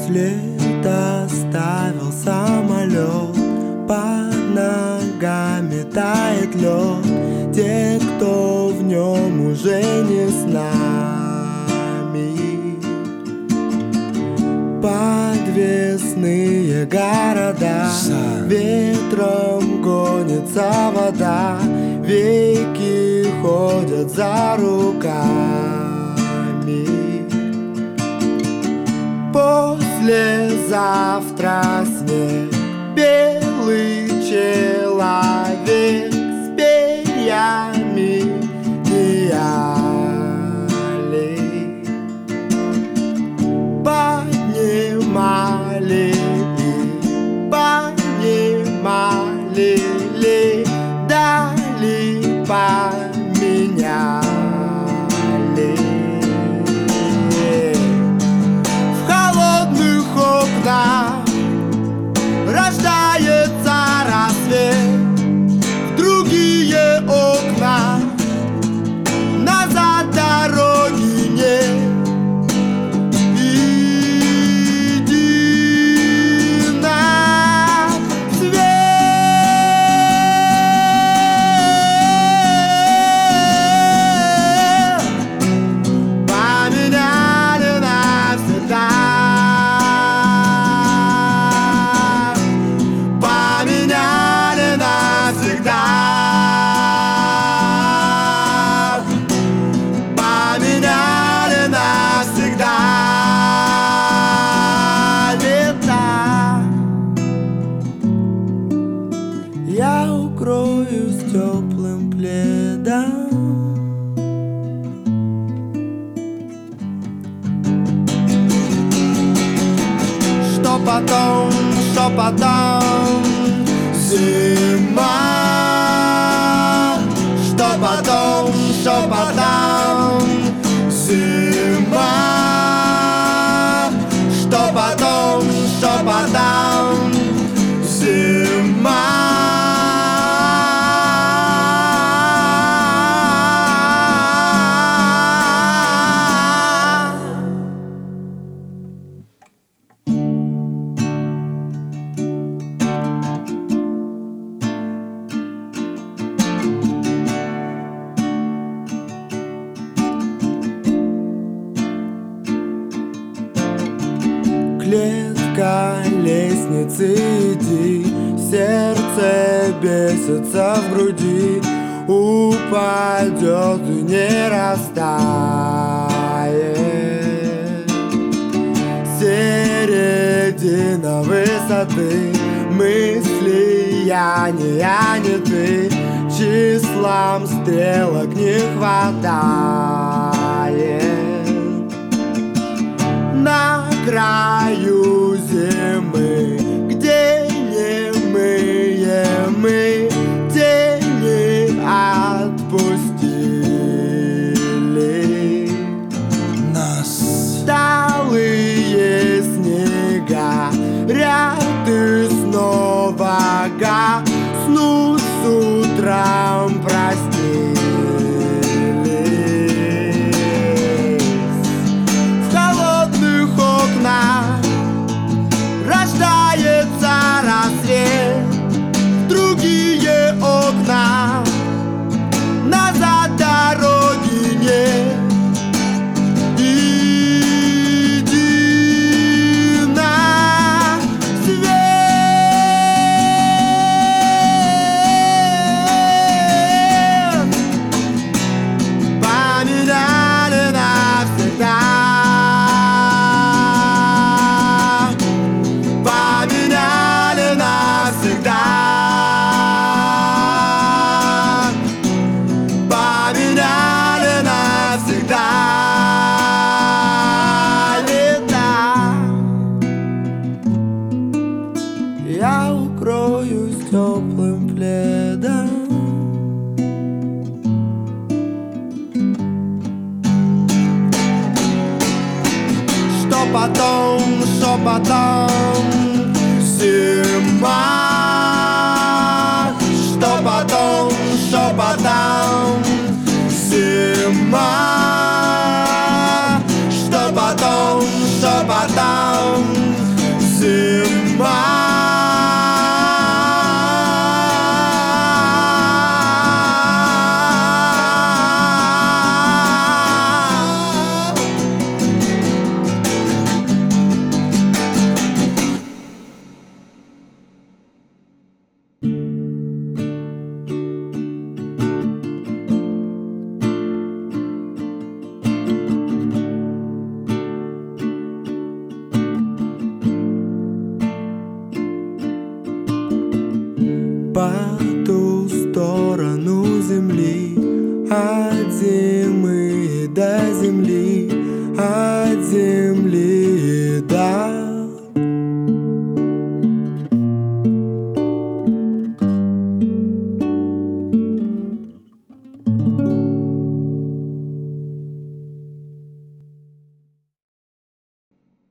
След оставил самолет, под ногами тает лед. Те, кто в нем уже не с нами. Подвесные города, ветром гонится вода, веки ходят за руками. Послезавтра снег, белый человек с перьями пиали. Поднимали и поднимали ли, дали поменяли. В холодных окнах рождается рассвет, в другие окна назад дороги нет. Иди на свет, поменяли навсегда. Поменяли навсегда. Поменяли навсегда лета. Я укроюсь теплым пледом. Что потом, что потом? Зима. Что потом, что потом? Зима. Что потом, что потом? Зима. Клетка лестницы, иди, сердце бесится в груди, упадет и не растает. Середина высоты, мысли я не ты, числам стрелок не хватает. На краю зимы, где немые мы, тени отпустили нас. Талые снега, ряды снова гаснут с утром, простились. В холодных окнах рождается рассвет, в другие окна назад дороги нет. Иди на свет, поменяли навсегда. Поменяли навсегда. Поменяли навсегда лета. Я укроюсь теплым пледом. Что потом, что потом? Зима. Что потом, что потом? Зима. Что потом, что потом? зима. Bye.